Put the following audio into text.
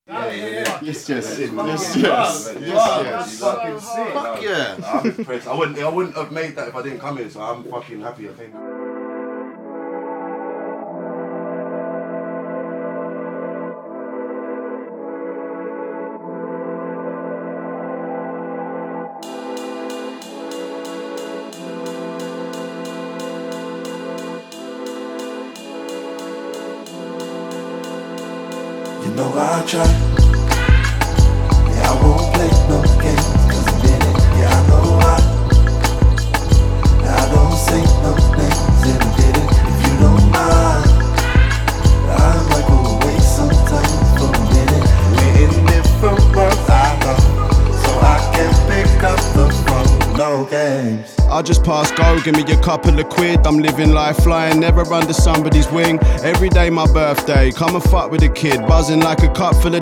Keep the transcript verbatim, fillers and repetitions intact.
Yeah, yeah, yeah. Yes, yes, yes, Yes, yes, yes, yes. Fucking sick. Fuck yeah. I'm impressed. I wouldn't, I wouldn't have made that if I didn't come here, so I'm fucking happy I came. You know I try. Yeah, I won't play no games, cause I'm in it. Yeah, I know I I don't say no names, and I did it. If you don't mind, I might go away sometimes for a minute. We're in different worlds, I know, so I can pick up the phone. No games. I just pass go, give me a couple of quid. I'm living life flying, never under somebody's wing. Every day my birthday, come and fuck with a kid. Buzzing like a cup full of